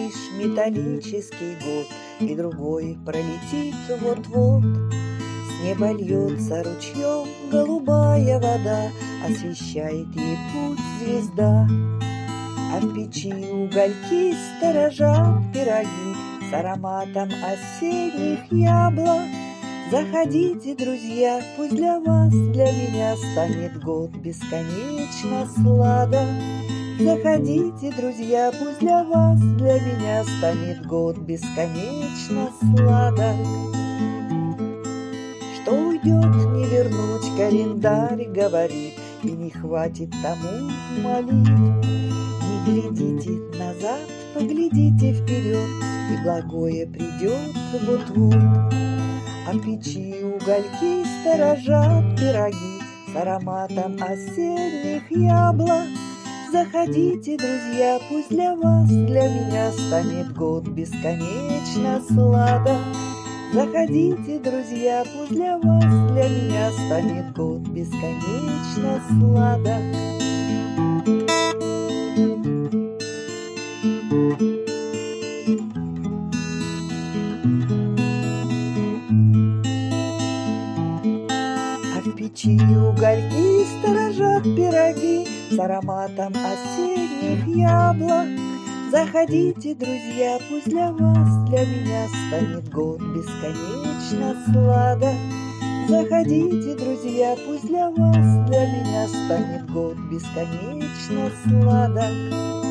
лишь металлический год, и другой пролетит вот-вот. С неба льется ручьем голубая вода, освещает ей путь звезда. А в печи угольки сторожат пироги с ароматом осенних яблок. Заходите, друзья, пусть для вас, для меня станет год бесконечно сладок. Заходите, друзья, пусть для вас, для меня станет год бесконечно сладок. Что уйдет, не вернуть, календарь говорит, и не хватит тому молитв. Не глядите назад, поглядите вперед, и благое придет вот-вот. А в печи угольки сторожат пироги с ароматом осенних яблок. Заходите, друзья, пусть для вас, для меня станет год бесконечно сладок. Заходите, друзья, пусть для вас, для меня станет год бесконечно сладок. А в печи угольки сторожат пироги с ароматом осенних яблок. Заходите, друзья, пусть для вас, для меня станет год бесконечно сладок. Заходите, друзья, пусть для вас, для меня станет год бесконечно сладок.